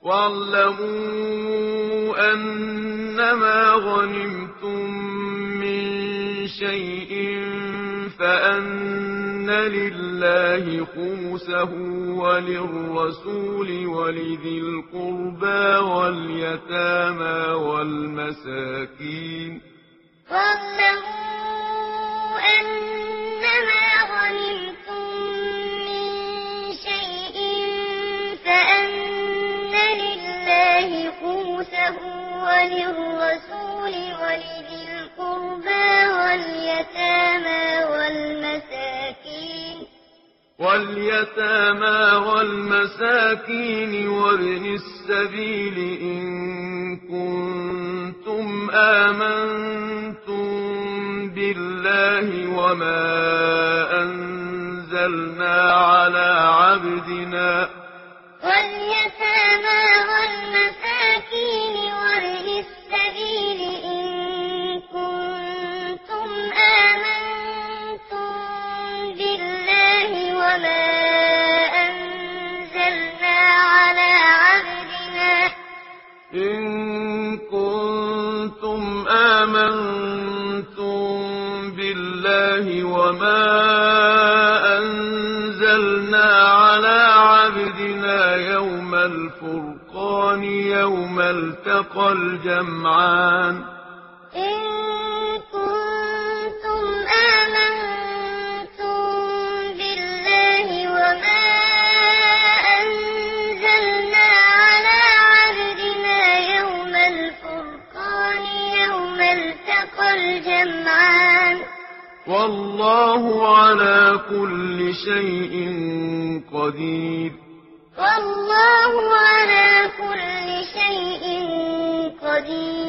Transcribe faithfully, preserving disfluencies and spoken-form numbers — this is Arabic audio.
وَاعْلَمُوا أَنَّمَا غَنِمْتُم مِّن شَيْءٍ فَأَنَّ لِلَّهِ خُمُسَهُ وَلِلرَّسُولِ وَلِذِي الْقُرْبَىٰ وَالْيَتَامَىٰ وَالْمَسَاكِينِ وَاعْلَمُوا أَنَّمَا غَنِمْتُم مِّن شَيْءٍ فَأَنَّ لِلَّهِ خُمُسَهُ وَلِلرَّسُولِ وَلِذِي الْقُرْبَىٰ وَالْيَتَامَىٰ وَالْمَسَاكِينِ وَالْيَتَامَىٰ وَالْمَسَاكِينِ وَابْنِ السَّبِيلِ إِن كُنتُمْ آمَنتُم بِاللَّهِ وَمَا أَنزَلْنَا عَلَىٰ عَبْدِنَا وَالْيَتَامَىٰ وَالْمَسَاكِينِ وَابْنِ السَّبِيلِ إِن كُنتُمْ آمَنتُم بِاللَّهِ وَمَا أَنزَلْنَا عَلَىٰ عَبْدِنَا إِن كُنتُمْ آمَنتُم بِاللَّهِ وَمَا أَنزَلْنَا عَلَىٰ عَبْدِنَا يَوْمَ الْفُرْقَانِ يَوْمَ الْتَقَى الْجَمْعَانِ إِن كُنتُمْ آمَنتُم بِاللَّهِ وَمَا أَنزَلْنَا عَلَىٰ عَبْدِنَا يَوْمَ الْفُرْقَانِ يَوْمَ الْتَقَى الْجَمْعَانِ وَاللَّهُ عَلَىٰ كُلِّ شَيْءٍ قَدِيرٌ وَاللَّهُ عَلَىٰ كُلِّ شَيْءٍ قَدِيرٌ